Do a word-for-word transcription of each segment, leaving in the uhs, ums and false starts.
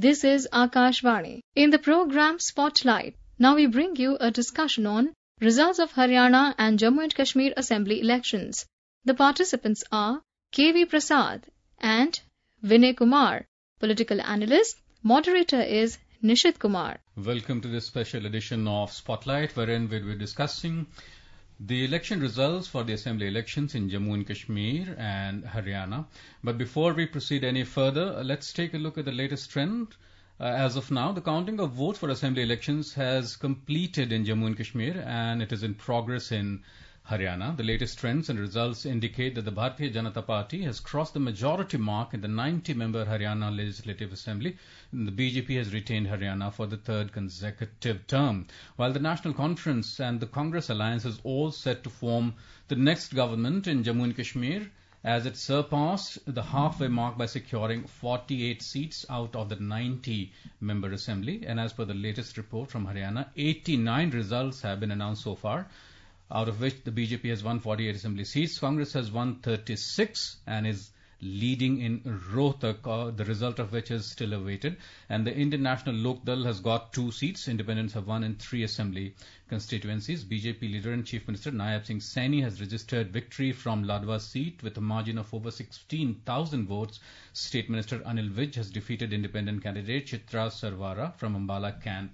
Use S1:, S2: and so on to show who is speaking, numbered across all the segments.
S1: This is Akashvani. In the program Spotlight, now we bring you a discussion on results of Haryana and Jammu and Kashmir Assembly elections. The participants are K V Prasad and Vinay Kumar. Political analyst, moderator is Nishit Kumar.
S2: Welcome to this special edition of Spotlight, wherein we'll be discussing the election results for the assembly elections in Jammu and Kashmir and Haryana. But before we proceed any further, let's take a look at the latest trend. Uh, as of now, the counting of votes for assembly elections has completed in Jammu and Kashmir, and it is in progress in Haryana. The latest trends and results indicate that the Bharatiya Janata Party has crossed the majority mark in the ninety-member Haryana Legislative Assembly. And the B J P has retained Haryana for the third consecutive term, while the National Conference and the Congress Alliance is all set to form the next government in Jammu and Kashmir, as it surpassed the halfway mark by securing forty-eight seats out of the ninety-member assembly. And as per the latest report from Haryana, eighty-nine results have been announced so far, out of which the B J P has won forty-eight assembly seats, Congress has won thirty-six and is leading in Rohtak, uh, the result of which is still awaited. And the Indian National Lok Dal has got two seats. Independents have won in three assembly constituencies. B J P leader and Chief Minister Nayab Singh Saini has registered victory from Ladwa seat with a margin of over sixteen thousand votes. State Minister Anil Vij has defeated independent candidate Chitra Sarwara from Ambala Cant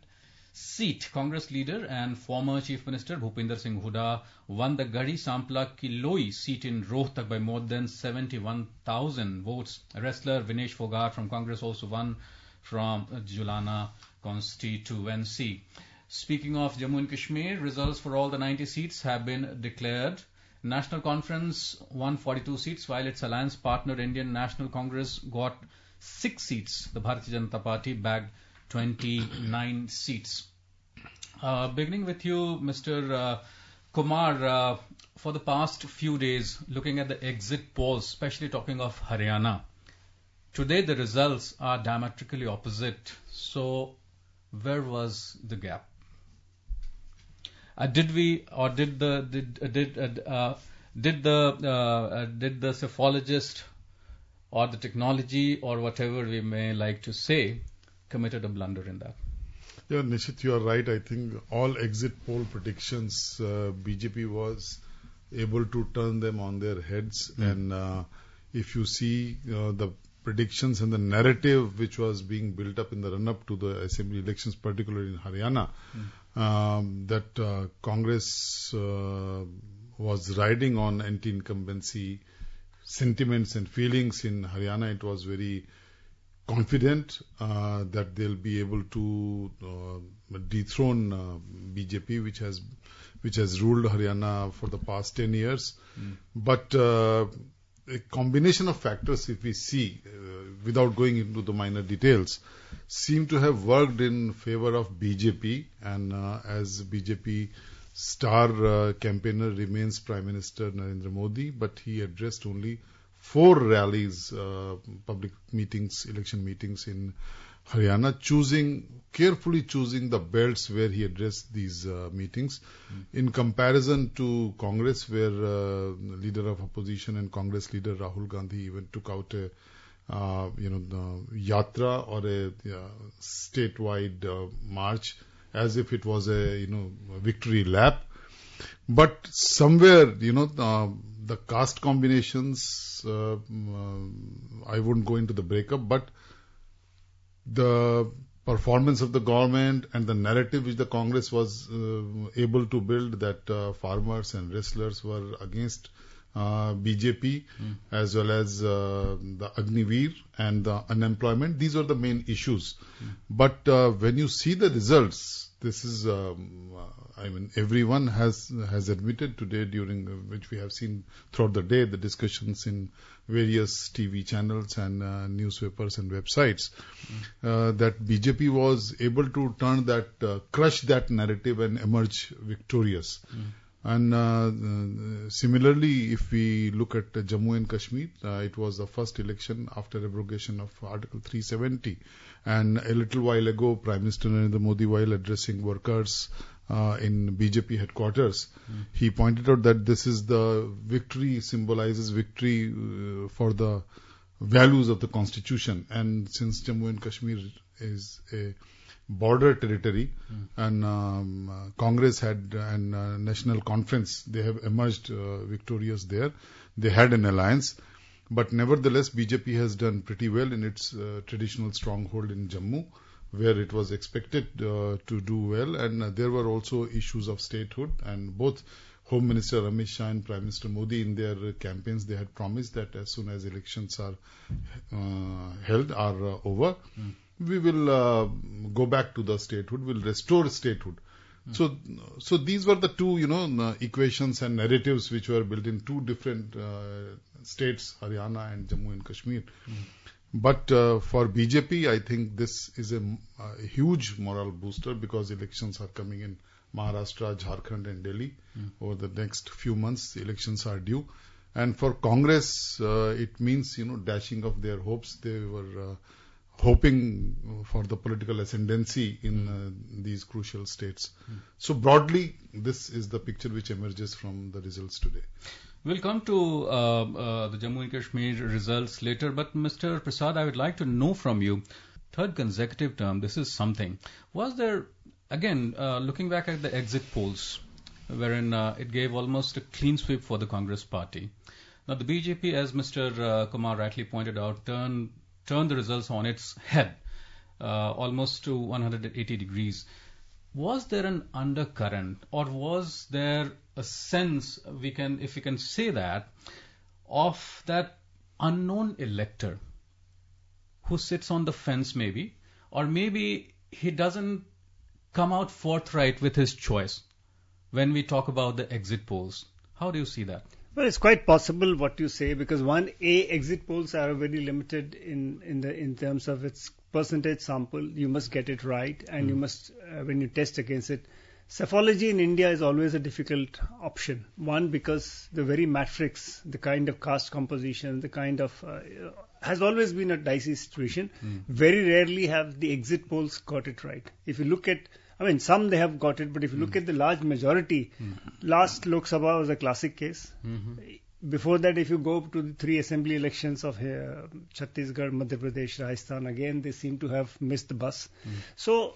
S2: seat. Congress leader and former Chief Minister Bhupinder Singh Hooda won the Garhi Sampla Kiloi seat in Rohtak by more than seventy-one thousand votes. Wrestler Vinesh Fogart from Congress also won from Julana constituency. Speaking of Jammu and Kashmir, results for all the ninety seats have been declared. National Conference won forty-two seats, while its alliance partner Indian National Congress got six seats. The Bharatiya Janata Party bagged twenty-nine seats. Uh, beginning with you, Mister Uh, Kumar, uh, for the past few days, looking at the exit polls, especially talking of Haryana, today the results are diametrically opposite. So, where was the gap? Uh, did we, or did the did uh, did uh, did the uh, uh, did the psephologist or the technology or whatever we may like to say committed a blunder in that?
S3: Yeah, Nishit, you are right. I think all exit poll predictions, uh, B J P was able to turn them on their heads. Mm. And uh, if you see uh, the predictions and the narrative which was being built up in the run-up to the assembly elections, particularly in Haryana, mm. um, that uh, Congress uh, was riding on anti-incumbency sentiments and feelings in Haryana. It was very confident uh, that they'll be able to uh, dethrone uh, B J P, which has which has ruled Haryana for the past ten years. Mm. But uh, a combination of factors, if we see, uh, without going into the minor details, seem to have worked in favor of B J P. And uh, as B J P star uh, campaigner remains Prime Minister Narendra Modi, but he addressed only four rallies, uh, public meetings, election meetings in Haryana, choosing, carefully choosing the belts where he addressed these uh, meetings. Mm. In comparison to Congress, where uh, leader of opposition and Congress leader Rahul Gandhi even took out a, uh, you know, the yatra or a uh, statewide uh, march as if it was a, you know, a victory lap. But somewhere, you know, uh, the caste combinations, uh, uh, I wouldn't go into the breakup, but the performance of the government and the narrative which the Congress was uh, able to build, that uh, farmers and wrestlers were against uh, B J P, mm. as well as uh, the Agniveer and the unemployment. These were the main issues. Mm. But uh, when you see the results, this is, um, I mean, everyone has has admitted today, during uh, which we have seen throughout the day, the discussions in various T V channels and uh, newspapers and websites, mm. uh, that B J P was able to turn that, uh, crush that narrative and emerge victorious. Mm. And uh, uh, similarly, if we look at uh, Jammu and Kashmir, uh, it was the first election after abrogation of Article three seventy. And a little while ago, Prime Minister Narendra Modi, while addressing workers uh, in B J P headquarters, mm. he pointed out that this is the victory, symbolizes victory uh, for the values of the constitution. And since Jammu and Kashmir is a border territory, mm. and um, uh, Congress had and uh, National Conference, they have emerged uh, victorious there. They had an alliance, but nevertheless B J P has done pretty well in its uh, traditional stronghold in Jammu, where it was expected uh, to do well. And uh, there were also issues of statehood, and both Home Minister Amit Shah and Prime Minister Modi in their uh, campaigns, they had promised that as soon as elections are uh, held, are uh, over, mm. we will uh, go back to the statehood, we'll restore statehood. Mm. So, so these were the two, you know, equations and narratives which were built in two different uh, states, Haryana and Jammu and Kashmir. Mm. But uh, for B J P, I think this is a, a huge moral booster, because elections are coming in Maharashtra, Jharkhand and Delhi. Mm. Over the next few months, the elections are due. And for Congress, uh, it means, you know, dashing of their hopes. They were uh, hoping for the political ascendancy in uh, these crucial states. Mm. So broadly, this is the picture which emerges from the results today.
S2: We'll come to uh, uh, the Jammu and Kashmir results later, but Mister Prasad, I would like to know from you, third consecutive term, this is something. Was there, again, uh, looking back at the exit polls, wherein uh, it gave almost a clean sweep for the Congress party. Now the B J P, as Mister Uh, Kumar rightly pointed out, turned turned the results on its head, uh, almost to one hundred eighty degrees. Was there an undercurrent, or was there a sense, we can, if we can say that, of that unknown elector who sits on the fence maybe, or maybe he doesn't come out forthright with his choice when we talk about the exit polls? How do you see that?
S4: Well, it's quite possible what you say, because one, A, exit polls are very limited in, in the in terms of its percentage sample. You must get it right, and mm. you must, uh, when you test against it. Psephology in India is always a difficult option. One, because the very matrix, the kind of caste composition, the kind of, uh, has always been a dicey situation. Mm. Very rarely have the exit polls got it right. If you look at, I mean, some they have got it, but if you mm. look at the large majority, mm. last Lok Sabha was a classic case. Mm-hmm. Before that, if you go to the three assembly elections of uh, Chhattisgarh, Madhya Pradesh, Rajasthan, again, they seem to have missed the bus. Mm. So,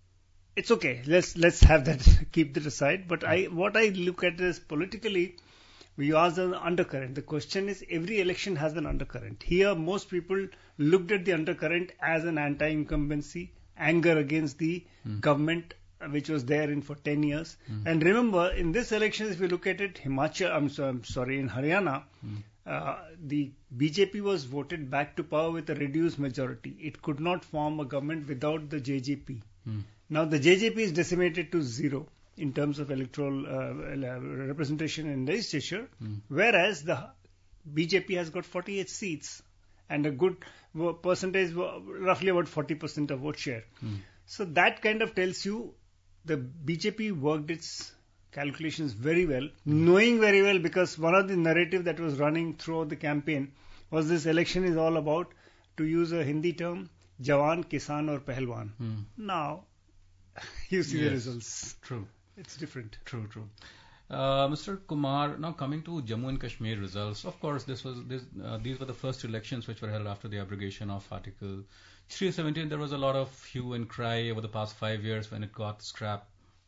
S4: it's okay. Let's let's have that, keep that aside. But I, what I look at is politically, we ask an undercurrent. The question is, every election has an undercurrent. Here, most people looked at the undercurrent as an anti-incumbency, anger against the mm. government, which was there in for ten years. Mm. And remember, in this election, if you look at it, Himachal, I'm, so, I'm sorry, in Haryana, mm. uh, the B J P was voted back to power with a reduced majority. It could not form a government without the J J P. Mm. Now, the J J P is decimated to zero in terms of electoral uh, representation in legislature, mm. whereas the B J P has got forty-eight seats and a good percentage, roughly about forty percent of vote share. Mm. So that kind of tells you the B J P worked its calculations very well, mm. knowing very well, because one of the narrative that was running throughout the campaign was this election is all about, to use a Hindi term, Jawan, Kisan or Pehlwan. Mm. Now, you see yes, the results.
S2: True.
S4: It's different.
S2: True, true. Uh, Mister Kumar, now coming to Jammu and Kashmir results, of course, this was this, uh, these were the first elections which were held after the abrogation of Article three seventeen. There was a lot of hue and cry over the past five years when it got scrapped.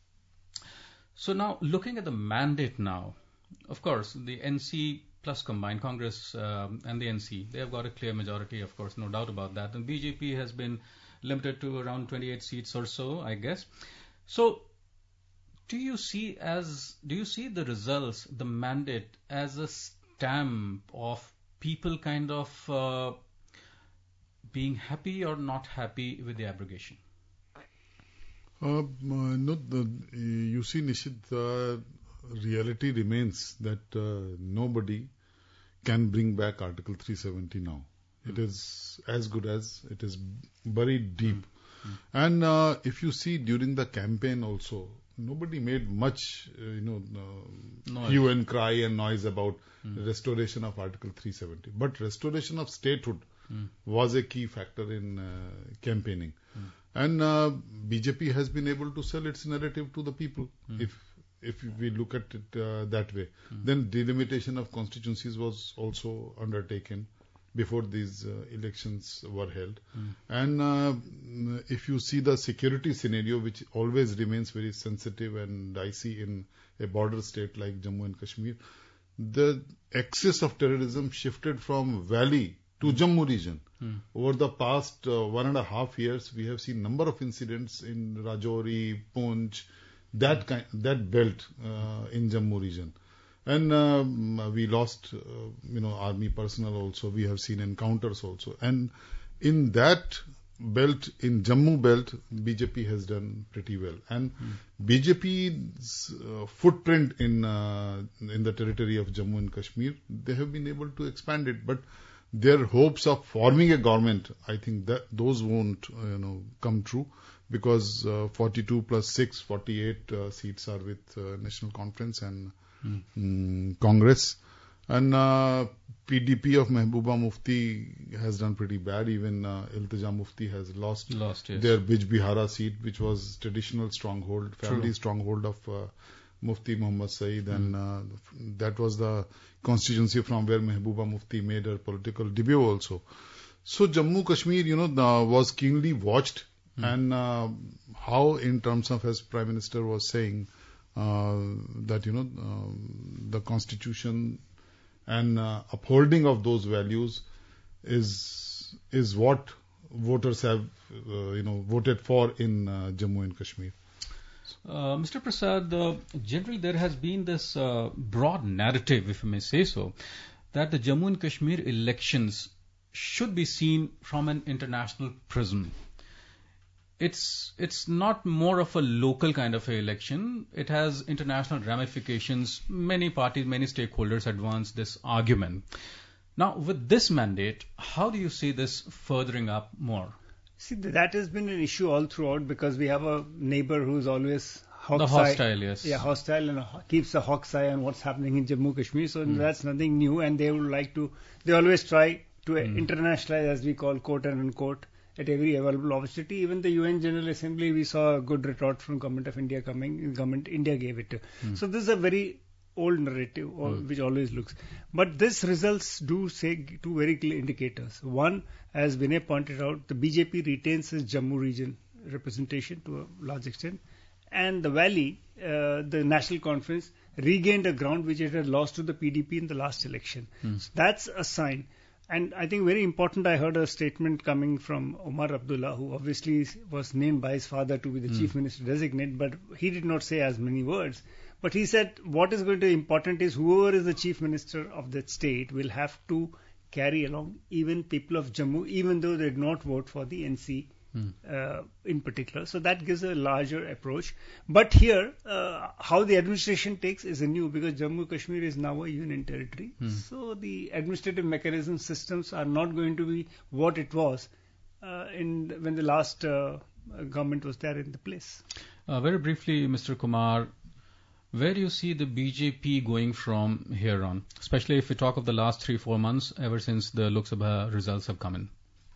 S2: So now, looking at the mandate now, of course, the N C plus combined Congress um, and the N C, they have got a clear majority, of course, no doubt about that. And B J P has been limited to around twenty-eight seats or so, I guess. So, do you see as do you see the results, the mandate, as a stamp of people kind of uh, being happy or not happy with the abrogation?
S3: Uh, no, the, you see, Nishit, the reality remains that uh, nobody can bring back Article three seventy now. It is as good as it is buried deep. Mm. And uh, if you see during the campaign also, nobody made much, uh, you know, uh, hue and cry and noise about mm. restoration of Article three seventy. But restoration of statehood mm. was a key factor in uh, campaigning. Mm. And uh, B J P has been able to sell its narrative to the people. Mm. If if we look at it uh, that way, mm. then delimitation of constituencies was also undertaken. before these uh, elections were held. Mm. And uh, if you see the security scenario, which always remains very sensitive and dicey in a border state like Jammu and Kashmir, the axis of terrorism shifted from Valley to mm. Jammu region. Mm. Over the past uh, one and a half years, we have seen number of incidents in Rajouri, Poonch, that kind, that belt uh, in Jammu region. And um, we lost, uh, you know, army personnel also. We have seen encounters also. And in that belt, in Jammu belt, B J P has done pretty well. And mm. B J P's uh, footprint in uh, in the territory of Jammu and Kashmir, they have been able to expand it. But their hopes of forming a government, I think that those won't, uh, you know, come true, because uh, forty-two plus six, forty-eight uh, seats are with uh, National Conference and mm. Mm, Congress. And uh, P D P of Mehbooba Mufti has done pretty bad. Even uh, Iltija Mufti has lost,
S2: lost yes.
S3: their Bij Bihara seat, which was traditional stronghold, family True. stronghold of uh, Mufti Muhammad Saeed. Mm. And uh, that was the constituency from where Mehbooba Mufti made her political debut also. So Jammu Kashmir, you know, uh, was keenly watched. Mm. And uh, how, in terms of, as Prime Minister was saying, uh, that, you know, uh, the constitution and uh, upholding of those values is is what voters have, uh, you know, voted for in uh, Jammu and Kashmir.
S2: Uh, Mister Prasad, uh, generally there has been this uh, broad narrative, if I may say so, that the Jammu and Kashmir elections should be seen from an international prism. It's it's not more of a local kind of a election. It has international ramifications. Many parties, many stakeholders advance this argument. Now, with this mandate, how do you see this furthering up more?
S4: See, that has been an issue all throughout, because we have a neighbor who's always hawk's
S2: the hostile, eye, yes,
S4: yeah, hostile, and keeps a hawk's eye on what's happening in Jammu Kashmir. So mm. that's nothing new, and they would like to. They always try to mm. internationalize, as we call, quote and unquote, at every available opportunity. Even the U N General Assembly, we saw a good retort from Government of India coming. Government India gave it to. Mm. So this is a very old narrative, or, mm. which always looks. But this results do say two very clear indicators. One, as Vinay pointed out, the B J P retains its Jammu region representation to a large extent, and the Valley, uh, the National Conference, regained a ground which it had lost to the P D P in the last election. Mm. So that's a sign. And I think very important, I heard a statement coming from Omar Abdullah, who obviously was named by his father to be the mm. Chief Minister designate, but he did not say as many words. But he said what is going to be important is whoever is the Chief Minister of that state will have to carry along even people of Jammu, even though they did not vote for the N C mm. uh, in particular. So that gives a larger approach. But here, uh, how the administration takes is a new, because Jammu Kashmir is now a union territory. Mm. So the administrative mechanism systems are not going to be what it was uh, in when the last uh, government was there in the place.
S2: Uh, very briefly, Mister Kumar, where do you see the B J P going from here on, especially if we talk of the last three, four months, ever since the Lok Sabha results have come in?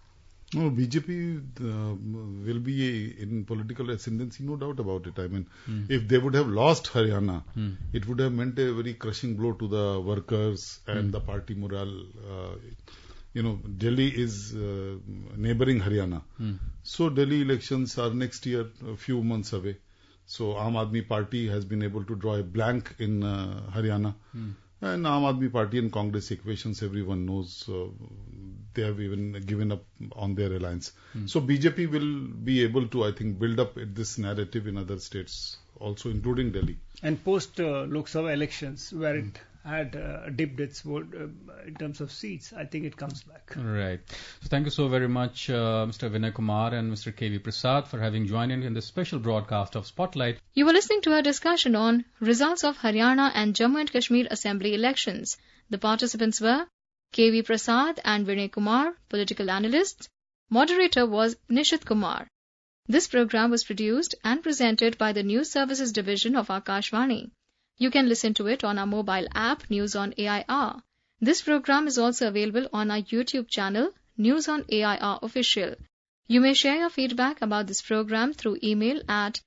S3: No, B J P uh, will be a, in political ascendancy, no doubt about it. I mean, mm. if they would have lost Haryana, mm. it would have meant a very crushing blow to the workers and mm. the party morale. Uh, you know, Delhi is uh, neighboring Haryana. Mm. So Delhi elections are next year, a few months away. So Aam Aadmi Party has been able to draw a blank in uh, Haryana. Mm. And Aam Aadmi Party and Congress equations, everyone knows. Uh, they have even given up on their alliance. Mm. So B J P will be able to, I think, build up this narrative in other states also, including Delhi.
S4: And post uh, Lok Sabha elections, where mm. it had uh, dipped its vote uh, in terms of seats, I think it comes back.
S2: Right. So thank you so very much, uh, Mister Vinay Kumar and Mister K V Prasad, for having joined in in this special broadcast of Spotlight.
S1: You were listening to a discussion on results of Haryana and Jammu and Kashmir Assembly elections. The participants were K V Prasad and Vinay Kumar, political analysts. Moderator was Nishit Kumar. This program was produced and presented by the News Services Division of Akashvani. You can listen to it on our mobile app, News on A I R. This program is also available on our YouTube channel, News on A I R Official. You may share your feedback about this program through email at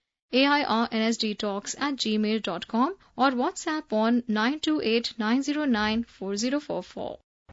S1: airnsdtalks at gmail dot com or WhatsApp on nine two eight nine zero nine four zero four four.